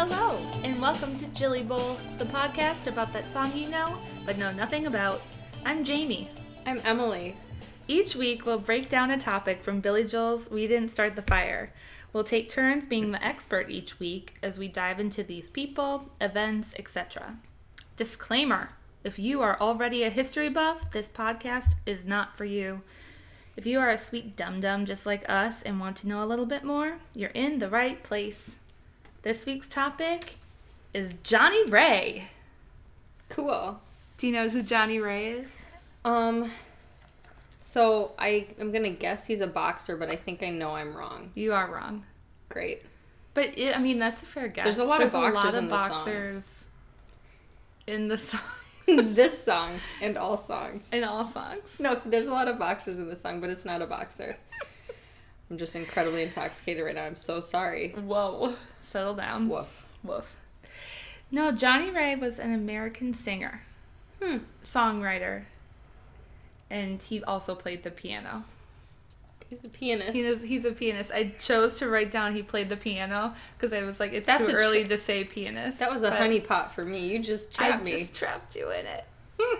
Hello, and welcome to Jilly Bowl, the podcast about that song you know, but know nothing about. I'm Jamie. I'm Emily. Each week, we'll break down a topic from Billy Joel's We Didn't Start the Fire. We'll take turns being the expert each week as we dive into these people, events, etc. Disclaimer, if you are already a history buff, this podcast is not for you. If you are a sweet dum-dum just like us and want to know a little bit more, you're in the right place. This week's topic is Johnny Ray. Cool. Do you know who Johnny Ray is? So I am going to guess he's a boxer, but I think I know I'm wrong. You are wrong. Great. But, that's a fair guess. There's a lot of boxers in the song. This song and all songs. In all songs. No, there's a lot of boxers in this song, but it's not a boxer. I'm just incredibly intoxicated right now. I'm so sorry. Whoa. Settle down. Woof. Woof. No, Johnny Ray was an American singer. Songwriter. And he also played the piano. He's a pianist. He's a pianist. I chose to write down he played the piano because I was like, it's too early to say pianist. That was a honeypot for me. You just trapped me. I just trapped you in it.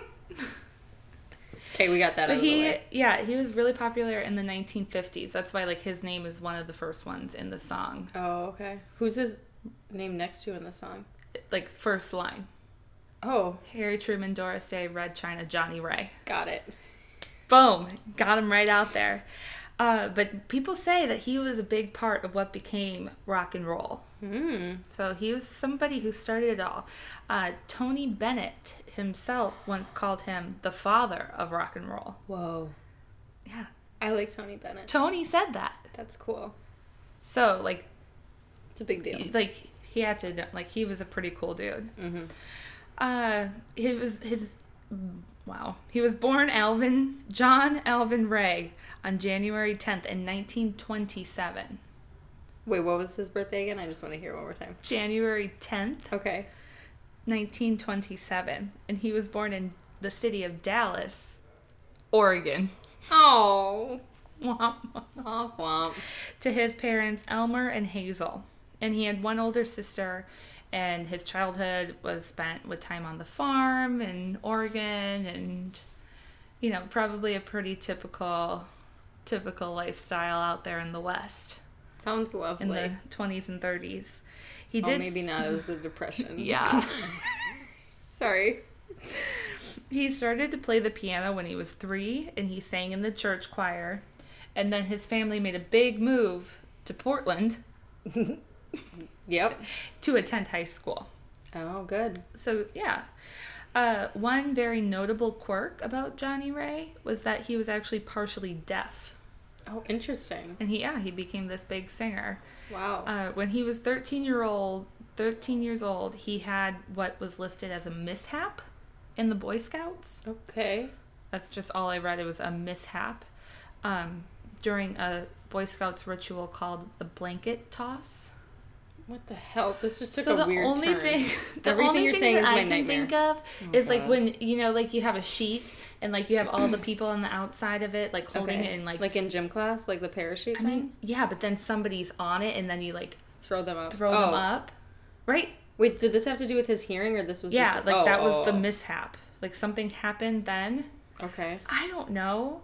Okay, we got that out of the way. Yeah, he was really popular in the 1950s. That's why his name is one of the first ones in the song. Oh, okay. Who's his name next to in the song? First line. Oh. Harry Truman, Doris Day, Red China, Johnny Ray. Got it. Boom. Got him right out there. But people say that he was a big part of what became rock and roll. So he was somebody who started it all. Tony Bennett himself once called him the father of rock and roll. Whoa. Yeah. I like Tony Bennett. Tony said that. That's cool. So, it's a big deal. He had to, he was a pretty cool dude. He was born John Alvin Ray on January 10th in 1927. Wait, what was his birthday again? I just want to hear it one more time. January 10th. Okay. 1927. And he was born in the city of Dallas, Oregon. Oh. Womp, Womp womp. To his parents, Elmer and Hazel. And he had one older sister, and his childhood was spent with time on the farm in Oregon and, probably a pretty typical lifestyle out there in the West. Sounds lovely. In the 20s and 30s. Maybe not. It was the Depression. Yeah. Sorry. He started to play the piano when he was 3, and he sang in the church choir. And then his family made a big move to Portland. Yep. To attend high school. Oh, good. So, yeah. One very notable quirk about Johnny Ray was that he was actually partially deaf. Oh, interesting. And he became this big singer. Wow. When he was 13 years old, he had what was listed as a mishap in the Boy Scouts. Okay. That's just all I read. It was a mishap during a Boy Scouts ritual called the blanket toss. What the hell? This just took a weird turn. Everything you're saying is my nightmare. I can think of is when, you have a sheet and you have all the people on the outside of it, holding it and like in gym class, like the parachute thing? Yeah, but then somebody's on it and then you throw them up. Them up. Right? Wait, did this have to do with his hearing or this was just... that was the mishap. Something happened then. Okay. I don't know.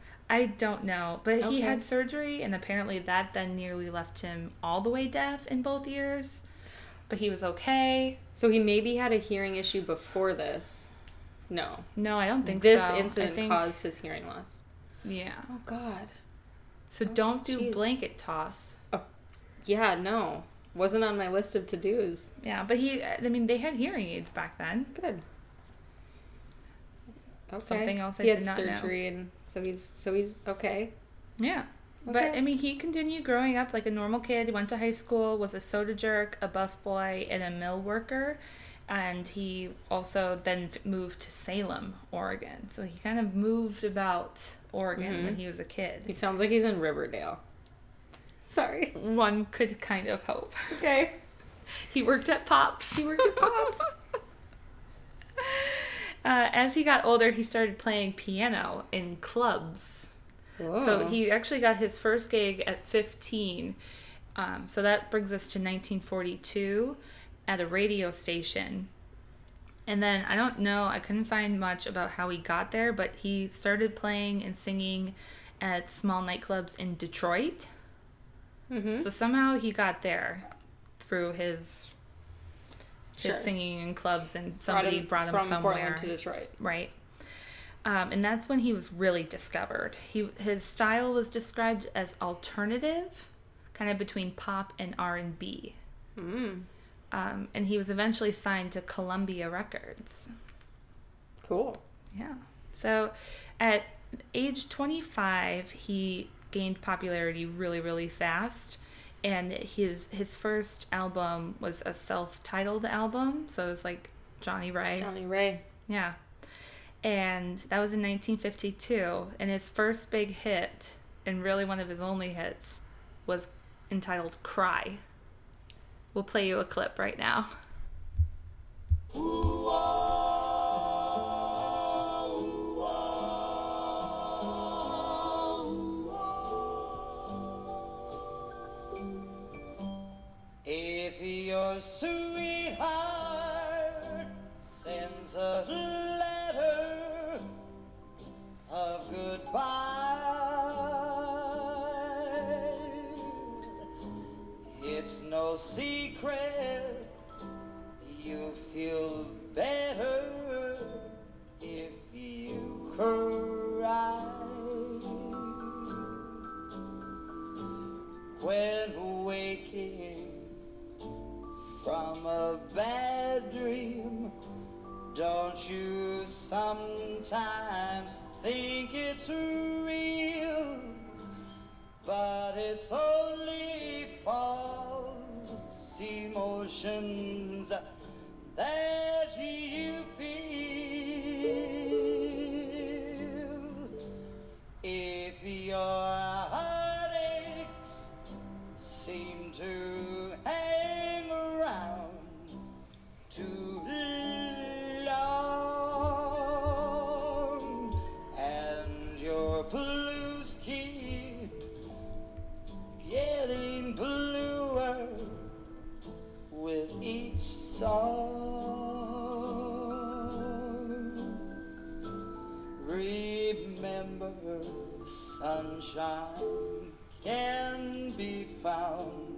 But he had surgery, and apparently that then nearly left him all the way deaf in both ears. But he was okay. So he maybe had a hearing issue before this. No. No, I don't think this so. This incident caused his hearing loss. Yeah. Oh, God. So don't do blanket toss. Oh. Yeah, no. Wasn't on my list of to-dos. Yeah, but they had hearing aids back then. Good. Okay. Something else I did not know. He had surgery, and so he's okay. Yeah. Okay. But, he continued growing up like a normal kid. He went to high school, was a soda jerk, a busboy, and a mill worker. And he also then moved to Salem, Oregon. So he kind of moved about Oregon when he was a kid. He sounds like he's in Riverdale. Sorry. One could kind of hope. Okay. He worked at Pops. As he got older, he started playing piano in clubs. Whoa. So he actually got his first gig at 15. So that brings us to 1942. at a radio station. And then I don't know, I couldn't find much about how he got there, but he started playing and singing at small nightclubs in Detroit. Mm-hmm. So somehow he got there through his singing in clubs, and somebody brought him from somewhere. Portland to Detroit. Right. And that's when he was really discovered. His style was described as alternative, kind of between pop and R&B. Mm. And he was eventually signed to Columbia Records. Cool. Yeah. So at age 25, he gained popularity really, really fast. And his first album was a self-titled album. So it was like Johnny Ray. Johnny Ray. Yeah. And that was in 1952. And his first big hit, and really one of his only hits, was entitled Cry. We'll play you a clip right now. If your sweetheart sends a letter of goodbye, it's no secret you feel better if you cry. When waking from a bad dream, don't you sometimes think it's real? But it's only false emotions that you feel. If your heartaches seem to hang around too long, and your blues keep getting bluer with each song, remember sunshine can be found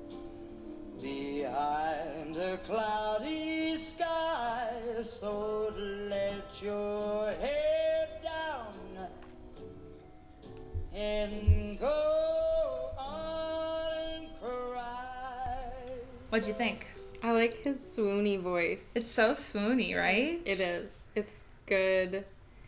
behind a cloudy sky, so let your head down and go on and cry. What'd you think? I like his swoony voice. It's so swoony, right? It is. It's good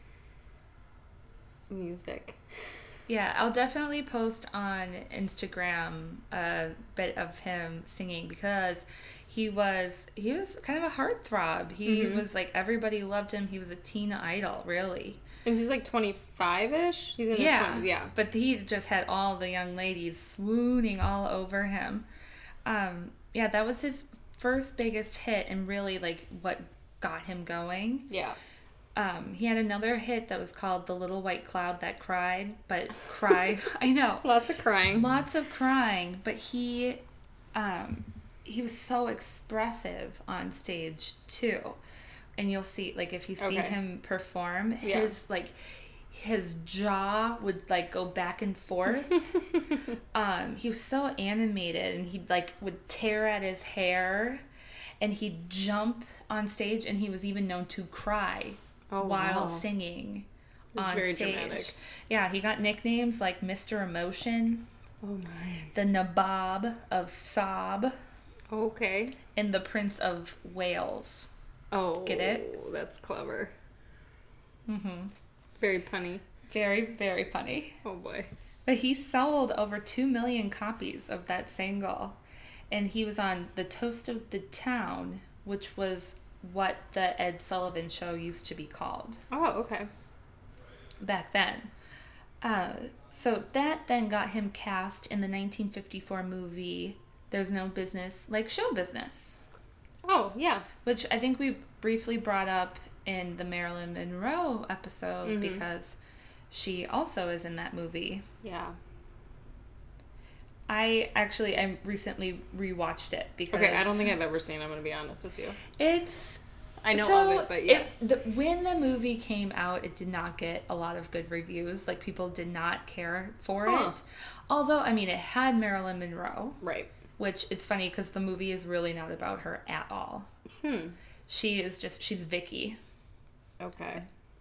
music. Yeah, I'll definitely post on Instagram a bit of him singing, because he was kind of a heartthrob. He was like, everybody loved him. He was a teen idol, really. And he's like 25-ish? He's in his 20s, yeah. But he just had all the young ladies swooning all over him. Yeah, that was his first biggest hit, and really like what got him going. Yeah. He had another hit that was called The Little White Cloud That Cried, but I know. Lots of crying. Lots of crying, but he was so expressive on stage too. And you'll see, like, if you see him perform, his jaw would like go back and forth. He was so animated, and he like would tear at his hair, and he'd jump on stage, and he was even known to cry while singing on very stage. dramatic. Yeah, he got nicknames like Mr. Emotion, the Nabob of Sob, Okay. and the Prince of Wales. Oh. Get it? That's clever. Mm-hmm. Very punny. Very, very funny. Oh boy. But he sold over 2 million copies of that single. And he was on The Toast of the Town, which was what the Ed Sullivan Show used to be called. Oh, okay. Back then. So that then got him cast in the 1954 movie There's No Business Like Show Business. Oh, yeah. Which I think we briefly brought up in the Marilyn Monroe episode, because she also is in that movie. Yeah. I recently rewatched it because Okay, I don't think I've ever seen it, I'm going to be honest with you. it's I know so of it, but yeah. when the movie came out, it did not get a lot of good reviews. Like, people did not care for it. Although, I mean, it had Marilyn Monroe. Right. Which, it's funny because the movie is really not about her at all. She's Vicky. Okay.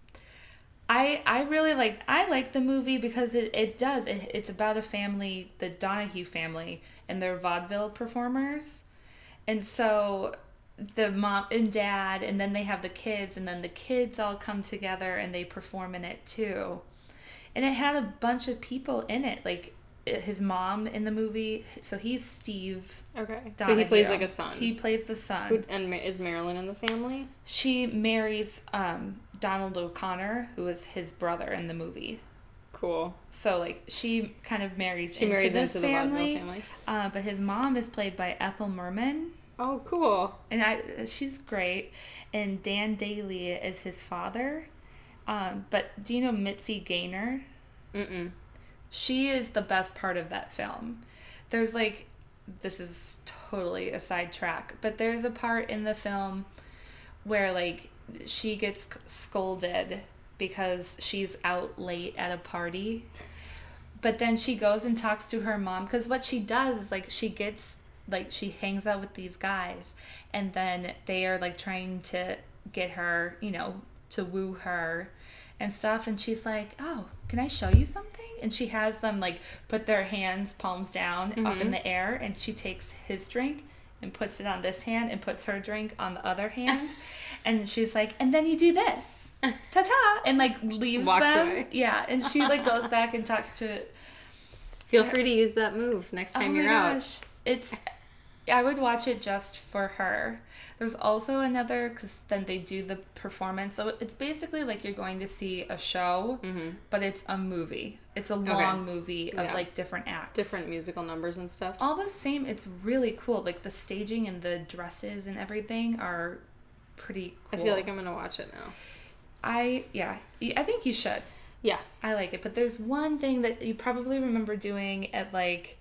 I like the movie because it's about a family, the Donahue family, and they're vaudeville performers. And so the mom and dad, and then they have the kids, and then the kids all come together and they perform in it too. And it had a bunch of people in it, like his mom in the movie. So he's Steve. Okay. Donahue. So he plays like a son. He plays the son. And is Marilyn in the family? She marries Donald O'Connor, who is his brother in the movie. Cool. So, like, she kind of marries into the family. family. But his mom is played by Ethel Merman. Oh, cool. And she's great. And Dan Daly is his father. But do you know Mitzi Gaynor? Mm-mm. She is the best part of that film. There's, like, this is totally a sidetrack, but there's a part in the film where, like, she gets scolded because she's out late at a party. But then she goes and talks to her mom, because what she does is, like, she hangs out with these guys, and then they are, like, trying to get her, you know, to woo her and stuff. And she's like, oh, can I show you something? And she has them, like, put their hands palms down up in the air, and she takes his drink and puts it on this hand and puts her drink on the other hand. And she's like, and then you do this. Ta-ta! And, like, leaves Walks them. away. Yeah, and she, like, goes back and talks to... Feel free to use that move next time you're out. I would watch it just for her. There's also another, because then they do the performance. So it's basically like you're going to see a show, but it's a movie. It's a long movie of, like, different acts. Different musical numbers and stuff. All the same, it's really cool. Like, the staging and the dresses and everything are pretty cool. I feel like I'm going to watch it now. I think you should. Yeah. I like it. But there's one thing that you probably remember doing at, like,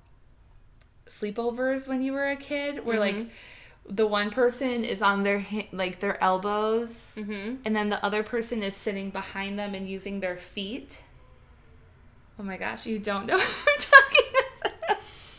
sleepovers when you were a kid, where like the one person is on their their elbows, and then the other person is sitting behind them and using their feet. Oh my gosh, you don't know what I'm talking about.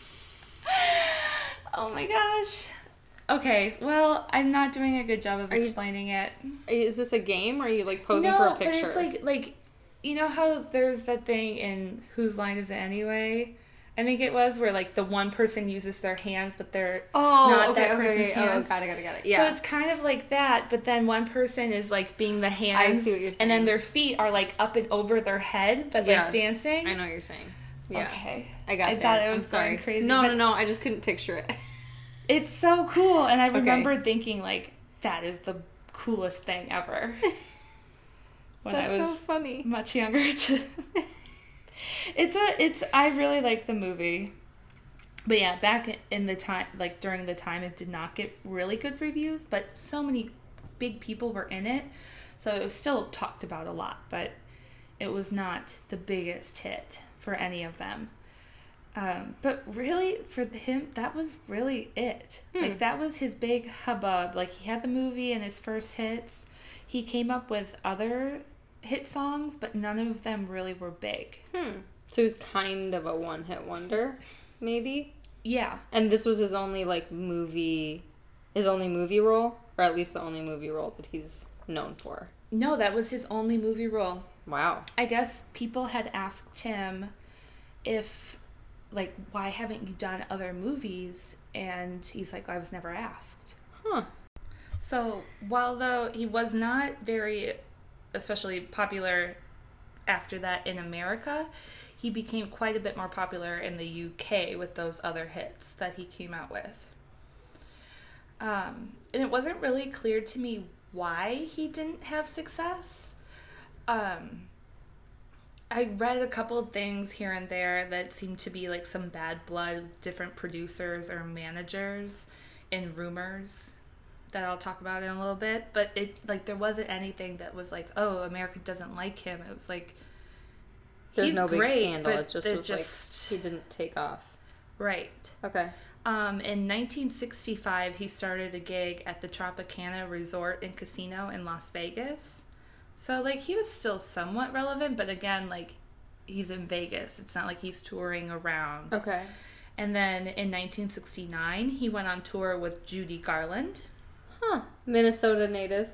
Oh my gosh. Okay, well, I'm not doing a good job of explaining it. Is this a game, or are you, like, posing for a picture? But it's like you know how there's that thing in Whose Line Is It Anyway? I think it was where, like, the one person uses their hands, but they're not that person's hands. Oh, got it. Yeah. So it's kind of like that, but then one person is, like, being the hands. I see what you're saying. And then their feet are, like, up and over their head, but, like, dancing. I know what you're saying. Yeah. Okay. I got I thought it was going crazy. No. I just couldn't picture it. It's so cool. And I remember thinking, like, that is the coolest thing ever. When I was so funny. Much younger. I really like the movie. But yeah, back in the time, like, during the time, it did not get really good reviews, but so many big people were in it. So it was still talked about a lot, but it was not the biggest hit for any of them. But really, for him, that was really it. Like, that was his big hubbub. Like, he had the movie and his first hits. He came up with other hit songs, but none of them really were big. So he was kind of a one-hit wonder, maybe? Yeah. And this was his only, like, movie role? Or at least the only movie role that he's known for? No, that was his only movie role. Wow. I guess people had asked him if, like, why haven't you done other movies? And he's like, I was never asked. So, while though he was not very especially popular after that in America, he became quite a bit more popular in the UK with those other hits that he came out with. And it wasn't really clear to me why he didn't have success. I read a couple of things here and there that seemed to be like some bad blood with different producers or managers and rumors that I'll talk about in a little bit, but it, like, there wasn't anything that was like, oh, America doesn't like him. It was like, there's he's no big great, scandal. but It just was like he didn't take off. Right. Okay. In 1965, he started a gig at the Tropicana Resort and Casino in Las Vegas. So, like, he was still somewhat relevant, but again, like, he's in Vegas. It's not like he's touring around. Okay. And then in 1969, he went on tour with Judy Garland. Huh. Minnesota native.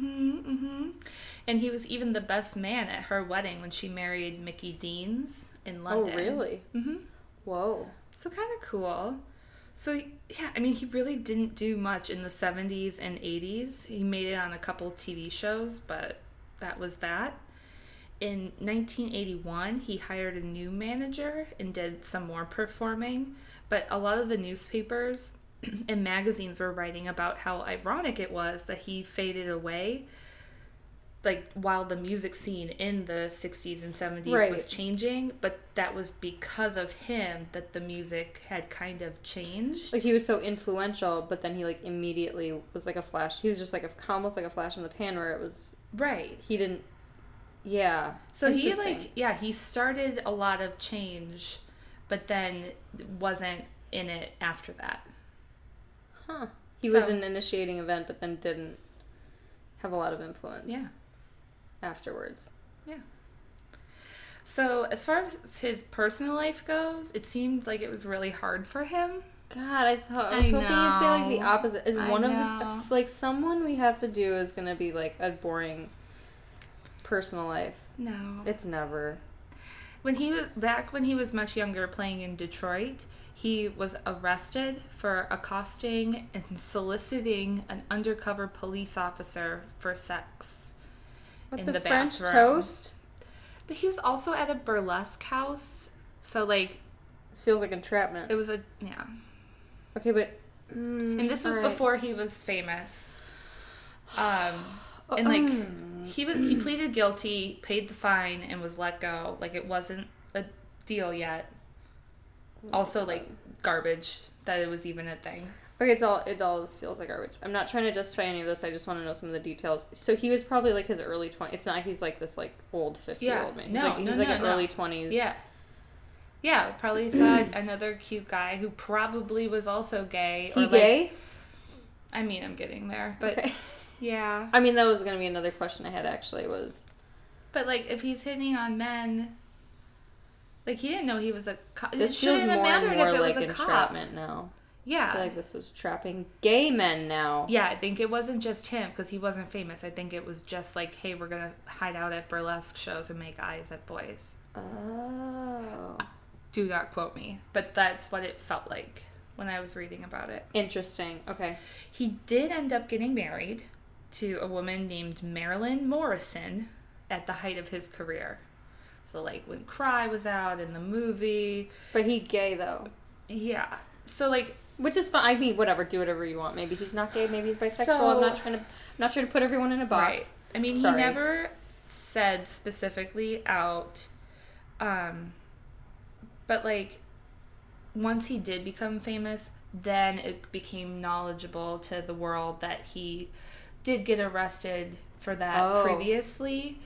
And he was even the best man at her wedding when she married Mickey Deans in London. Oh, really? Whoa. So kind of cool. So, yeah, I mean, he really didn't do much in the 70s and 80s. He made it on a couple TV shows, but that was that. In 1981, he hired a new manager and did some more performing. But a lot of the newspapers and magazines were writing about how ironic it was that he faded away, like, while the music scene in the 60s and 70s was changing, but that was because of him that the music had kind of changed. Like, he was so influential, but then he, like, immediately was like a flash. He was just like almost like a flash in the pan, where it was... Right. He didn't... Yeah. So he, like, he started a lot of change, but then wasn't in it after that. Huh. He was an initiating event, but then didn't have a lot of influence. Yeah. Afterwards. Yeah. So as far as his personal life goes, it seemed like it was really hard for him. God, I was hoping you'd say like the opposite. Is one of the, like, someone we have to do is gonna be like a boring personal life. No. It's never. When he was much younger playing in Detroit, he was arrested for accosting and soliciting an undercover police officer for sex. What, in the French bathroom. Toast? But he was also at a burlesque house, so, like... This feels like entrapment. It was a... Yeah. Okay, but... and this was before he was famous. And, like, he pleaded guilty, paid the fine, and was let go. Like, it wasn't a deal yet. Also, like, garbage that it was even a thing. Okay, it all just feels like garbage. I'm not trying to justify any of this. I just want to know some of the details. So he was probably like his early 20s. It's not he's like this like old 50-year-old man. He's like early 20s. Yeah. Yeah, probably saw another cute guy who probably was also gay. He gay? I mean, I'm getting there, but okay. Yeah. I mean, that was going to be another question I had actually was. But like, if he's hitting on men, like he didn't know he was a cop. This feels more and more like entrapment now. Yeah. I feel like this was trapping gay men now. Yeah, I think it wasn't just him because he wasn't famous. I think it was just like, hey, we're going to hide out at burlesque shows and make eyes at boys. Oh. Do not quote me, but that's what it felt like when I was reading about it. Interesting. Okay. He did end up getting married to a woman named Marilyn Morrison at the height of his career. So like when Cry was out in the movie. But he gay though. Yeah. So like, which is fine. I mean, whatever. Do whatever you want. Maybe he's not gay. Maybe he's bisexual. I'm not trying to put everyone in a box. Right. I mean, He never said specifically out. But like, once he did become famous, then it became knowledgeable to the world that he did get arrested for that previously.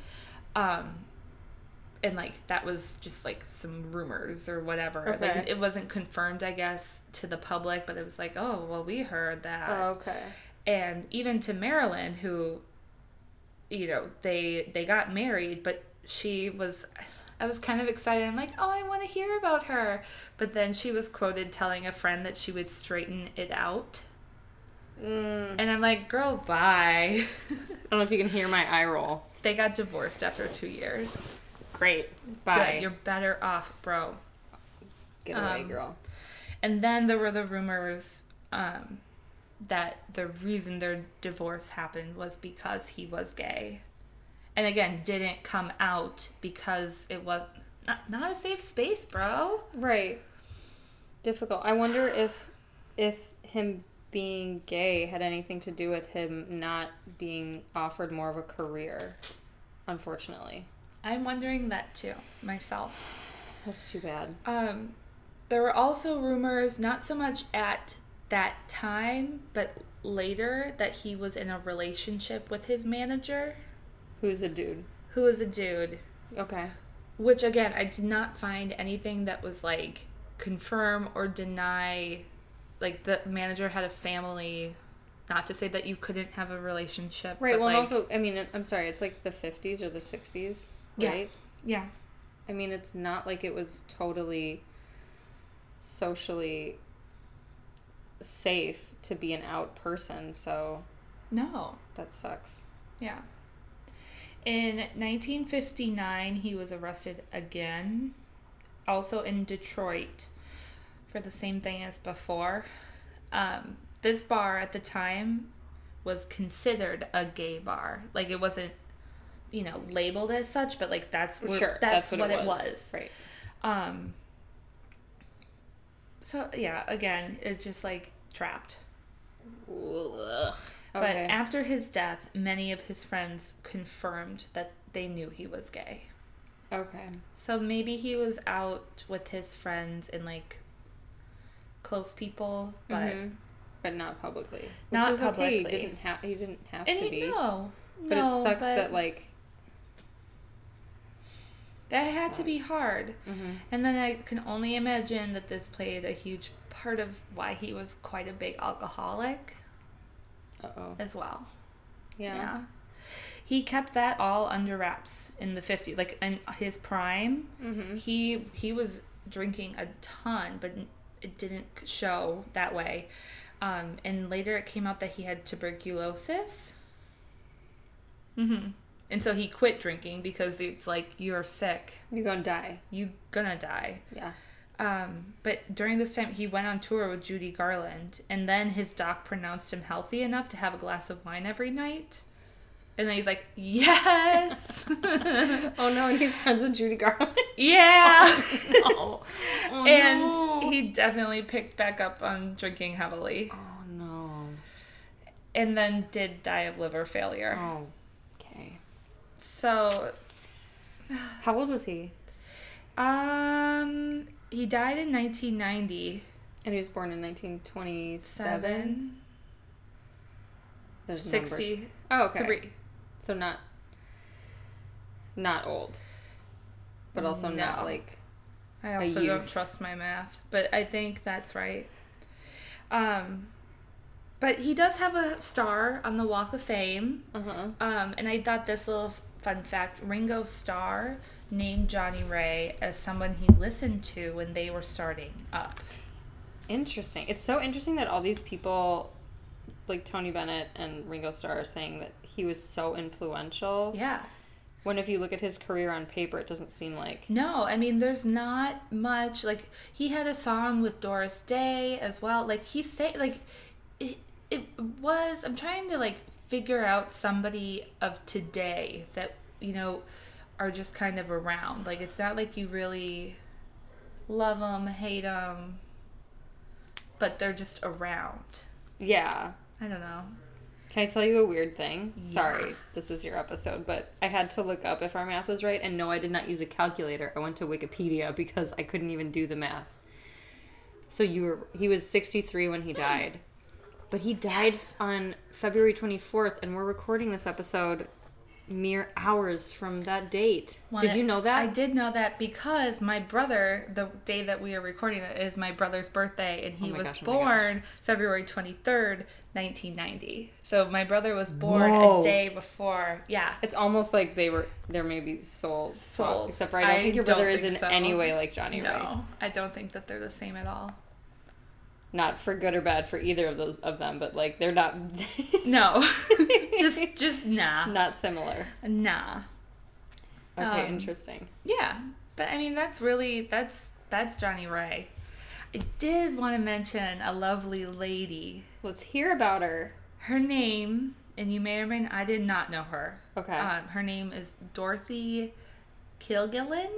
And, like, that was just, like, some rumors or whatever. Okay. Like, it wasn't confirmed, I guess, to the public, but it was like, oh, well, we heard that. Oh, okay. And even to Marilyn, who, you know, they got married, but I was kind of excited. I'm like, oh, I want to hear about her. But then she was quoted telling a friend that she would straighten it out. And I'm like, girl, bye. I don't know if you can hear my eye roll. They got divorced after 2 years. Great. Bye. Good. You're better off, bro. Get away, girl. And then there were the rumors that the reason their divorce happened was because he was gay. And again, didn't come out because it was not a safe space, bro. Right. Difficult. I wonder if him being gay had anything to do with him not being offered more of a career, unfortunately. I'm wondering that too, myself. That's too bad. There were also rumors, not so much at that time, but later, that he was in a relationship with his manager. Who's a dude? Who is a dude. Okay. Which, again, I did not find anything that was, like, confirm or deny, like, the manager had a family. Not to say that you couldn't have a relationship. Right, but well, like, also, I mean, I'm sorry, it's like the 50s or the 60s, Yeah. right? Yeah. I mean, it's not like it was totally socially safe to be an out person, so No. that sucks. Yeah. In 1959, he was arrested again, also in Detroit, for the same thing as before. This bar at the time was considered a gay bar. Like, it wasn't, labeled as such, but like that's what it was. Right. So yeah, again, it's just like trapped. Ugh. But Okay. after his death, many of his friends confirmed that they knew he was gay. Okay. So maybe he was out with his friends and like close people, but Mhm. But not publicly. Not Which is okay. publicly. He didn't have and to he be. no, But no, it sucks but that like. that had to be sucks. hard. Mhm. And then I can only imagine that this played a huge part of why he was quite a big alcoholic Uh-oh. as well. Yeah. He kept that all under wraps in the 50s. Like, in his prime, Mhm. he was drinking a ton, but it didn't show that way. And later it came out that he had tuberculosis. And so he quit drinking because it's like, you're sick. You're gonna die. You gonna die. Yeah. But during this time, he went on tour with Judy Garland, and then his doc pronounced him healthy enough to have a glass of wine every night. And then he's like, yes! Oh no, and he's friends with Judy Garland. Yeah! Oh, And no. he definitely picked back up on drinking heavily. Oh no. And then did die of liver failure. Oh. Okay. So, How old was he? he died in 1990. And he was born in 1927. 7, There's 60, numbers. Oh, okay. 3. So not old. But also not No. like I also don't youth. trust my math, but I think that's right. But he does have a star on the Walk of Fame. And I thought this little fun fact, Ringo Starr named Johnny Ray as someone he listened to when they were starting up. Interesting. It's so interesting that all these people like Tony Bennett and Ringo Starr are saying that he was so influential. Yeah. When if you look at his career on paper, it doesn't seem like. No, I mean, there's not much. Like, he had a song with Doris Day as well. Like, it was, I'm trying to, like, figure out somebody of today that, are just kind of around. Like, it's not like you really love them, hate them, but they're just around. Yeah. I don't know. Can I tell you a weird thing? Yeah. Sorry, this is your episode, but I had to look up if our math was right, and no, I did not use a calculator. I went to Wikipedia because I couldn't even do the math. So he was 63 when he died. But he died on February 24th, and we're recording this episode mere hours from that date. Did you know that? I did know that because my brother, the day that we are recording it, is my brother's birthday, and he was born February 23rd, 1990. So my brother was born a day before. Yeah. It's almost like there may be souls. Except for I don't think your don't brother is think in so. any way like Johnny Ray. No, I don't think that they're the same at all. Not for good or bad for either of them, but like they're not. No, just nah. Not similar. Nah. Okay, interesting. Yeah, but I mean that's Johnny Ray. I did want to mention a lovely lady. Let's hear about her. Her name, and you may or may not, I did not know her. Okay. Her name is Dorothy Kilgallen.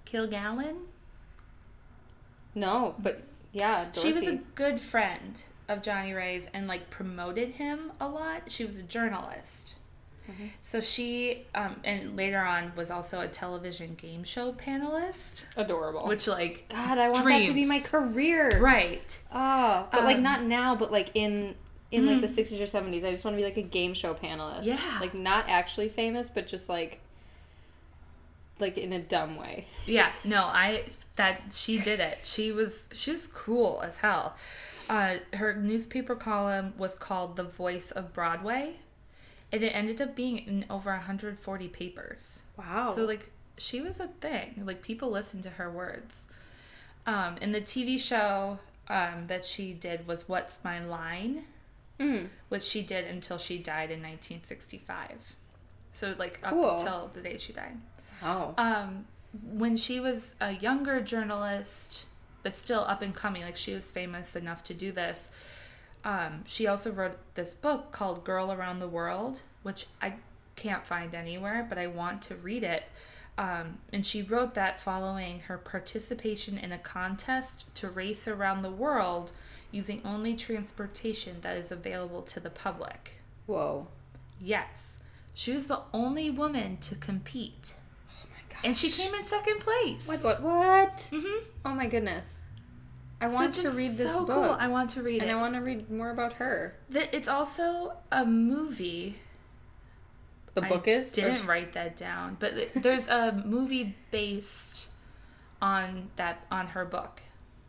No, but yeah, Dorothy. She was a good friend of Johnny Ray's and like promoted him a lot. She was a journalist. Mm-hmm. So she, and later on was also a television game show panelist. Adorable. Which like, God, I want that to be my career. Right. Oh, but like not now, but like in like the 60s or 70s. I just want to be like a game show panelist. Yeah. Like not actually famous, but just like in a dumb way. Yeah. No, that she did it. She was cool as hell. Her newspaper column was called The Voice of Broadway, and it ended up being in over 140 papers. Wow. So, like, she was a thing. Like, people listened to her words. And the TV show that she did was What's My Line, which she did until she died in 1965. So, like, Cool. up until the day she died. Wow. When she was a younger journalist, but still up and coming, like, she was famous enough to do this, she also wrote this book called Girl Around the World, which I can't find anywhere, but I want to read it. And she wrote that following her participation in a contest to race around the world using only transportation that is available to the public. Whoa. Yes. She was the only woman to compete. Oh my gosh. And she came in second place. What? Mm-hmm. Oh my goodness. I want to read this book. Cool. I want to read it. And I want to read more about her. It's also a movie. The book is? I didn't write that down, but there's a movie based on her book.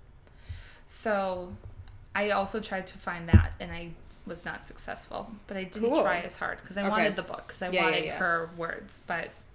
So I also tried to find that, and I was not successful. But I didn't try as hard because I wanted the book, because I wanted her words.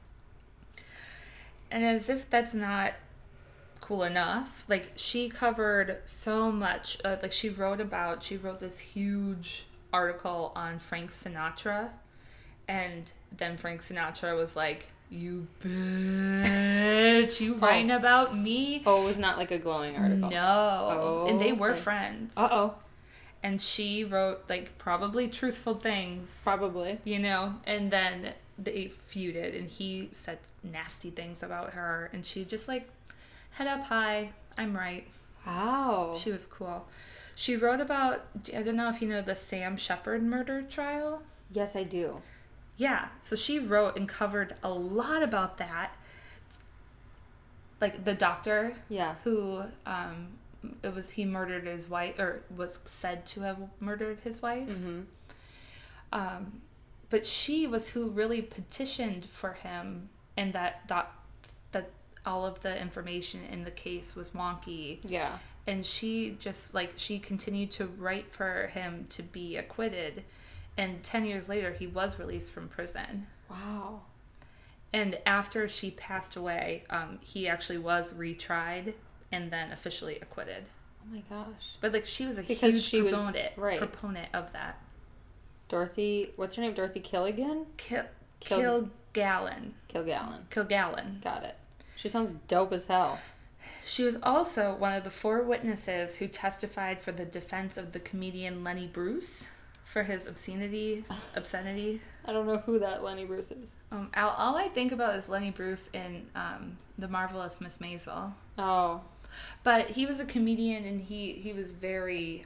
And as if that's not cool enough, like, she covered so much. Like, she wrote this huge article on Frank Sinatra. And then Frank Sinatra was like, "You bitch, you writing about me?" Oh, it was not like a glowing article. No. Oh, and they were friends. Uh-oh. And she wrote, like, probably truthful things. Probably. You know? And then they feuded, and he said nasty things about her. And she just, like, head up high, I'm right. Wow. She was cool. She wrote about, I don't know if you know the Sam Shepard murder trial. Yes, I do. Yeah, so she wrote and covered a lot about that. Like, the doctor, who he murdered his wife, or was said to have murdered his wife. Mm-hmm. But she was who really petitioned for him, and that all of the information in the case was wonky. Yeah. And she just, like, she continued to write for him to be acquitted. And 10 years later, he was released from prison. Wow. And after she passed away, he actually was retried and then officially acquitted. Oh my gosh. But, like, she was a Because huge she proponent of that. Dorothy, what's her name? Dorothy Killigan? Kilgallen. Kilgallen. Got it. She sounds dope as hell. She was also one of the 4 witnesses who testified for the defense of the comedian Lenny Bruce for his obscenity. I don't know who that Lenny Bruce is. All I think about is Lenny Bruce in The Marvelous Miss Maisel. Oh. But he was a comedian, and he was very,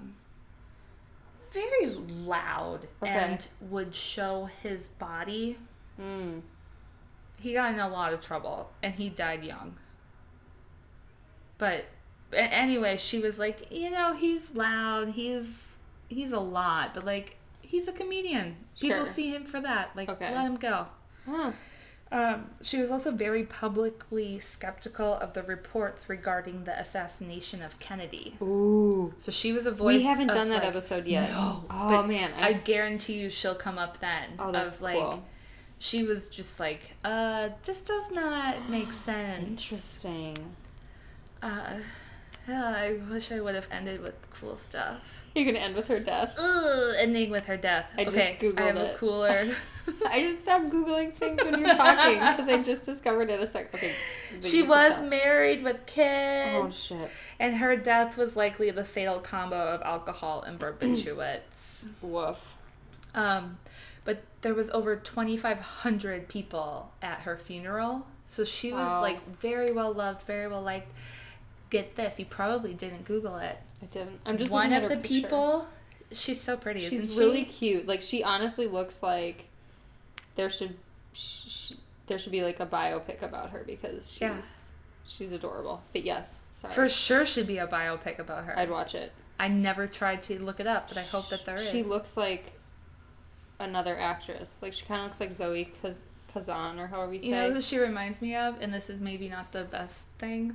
very loud and would show his body. Mm. He got in a lot of trouble, and he died young. But anyway, she was like, you know, he's loud, he's a lot, but, like, he's a comedian. People see him for that. Like, let him go. Huh. She was also very publicly skeptical of the reports regarding the assassination of Kennedy. Ooh. So she was a voice. We haven't done that like, episode yet. No. Oh, man. I guarantee you she'll come up then. Oh, that's cool. She was just like, this does not make sense. Interesting. I wish I would have ended with cool stuff. You're going to end with her death? Ending with her death. I just Googled it. I have a cooler. I should stop Googling things when you're talking, because I just discovered it a second. Okay. She was married with kids. Oh, shit. And her death was likely the fatal combo of alcohol and barbiturates. Woof. But there was over 2,500 people at her funeral. So she was, like, very well loved, very well liked. Get this, you probably didn't Google it. I didn't. I'm just one looking of at her the picture. people. She's so pretty. She's isn't really she? cute. Like, she honestly looks like there should be like a biopic about her, because she's adorable. But yes, sorry. For sure, should be a biopic about her. I'd watch it. I never tried to look it up, but I hope that there is. She looks like another actress. Like, she kind of looks like Zoe Kazan, or however you say. You know who she reminds me of, and this is maybe not the best thing,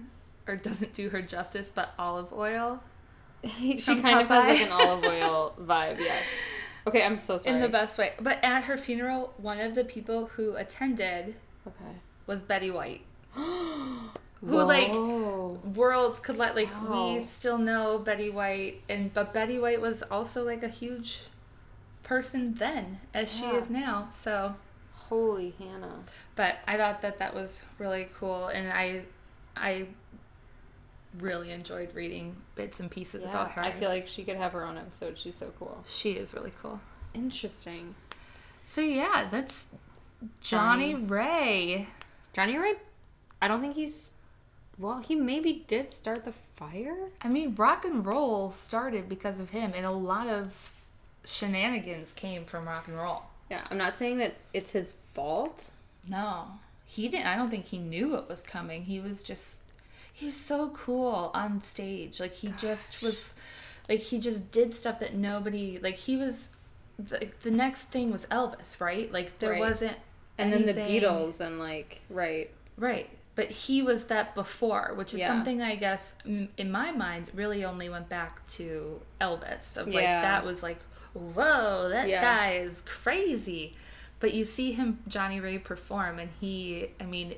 or doesn't do her justice, but olive oil. She From kind of has Popeye. like an olive oil vibe, yes. Okay, I'm so sorry. In the best way. But at her funeral, one of the people who attended Okay. was Betty White. Who, Whoa. like, worlds could let, like, Wow. we still know Betty White, but Betty White was also, like, a huge person then, as she Yeah. is now, so. Holy Hannah. But I thought that was really cool, and I really enjoyed reading bits and pieces Yeah, about her. I feel like she could have her own episode. She's so cool. She is really cool. Interesting. So yeah, that's Johnny Ray. Johnny Ray, I don't think he's... Well, he maybe did start the fire? I mean, rock and roll started because of him, and a lot of shenanigans came from rock and roll. Yeah, I'm not saying that it's his fault. No, he didn't. I don't think he knew it was coming. He was so cool on stage. Like, he just was, like, he just did stuff that nobody, like, he was, the next thing was Elvis, right? Like, there Right. wasn't And then the anything- Beatles and, like, right. Right. But he was that before, which is Yeah. something I guess, in my mind, really only went back to Elvis. Of, like, Yeah. that was like, whoa, that Yeah. guy is crazy. But you see him, Johnny Ray, perform, and he's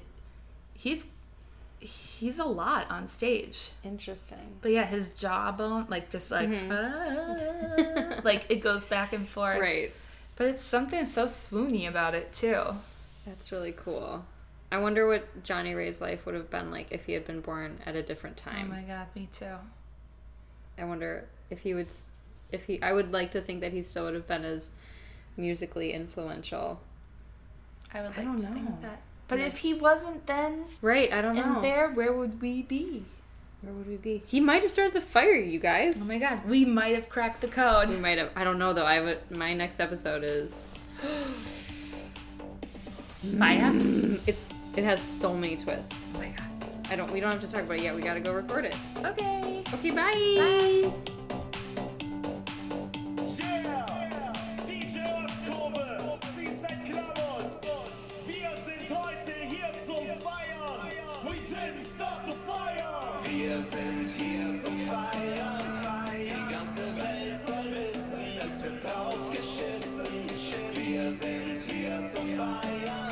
a lot on stage. Interesting. But yeah, his jawbone, like, just like, like, it goes back and forth. Right. But it's something so swoony about it, too. That's really cool. I wonder what Johnny Ray's life would have been like if he had been born at a different Oh time. my God, me too. I wonder if he would... I would like to think that he still would have been as musically influential. I would I like don't to know. think that. But Yeah. if he wasn't then Right, I don't and know. there, where would we be? Where would we be? He might have started the fire, you guys. Oh my God, we might have cracked the We code. might have. I don't know though. My next episode is... Fire? It has so many twists. Oh my God. We don't have to talk about it yet. We gotta go record it. Okay. Okay, bye. Bye. Yeah! DJ Ostkurve, CZ Klammers. Wir sind heute hier zum Feiern. We didn't start to fire. Wir sind hier zum Feiern. Die ganze Welt soll wissen, es wird aufgeschissen. Wir sind hier zum Feiern.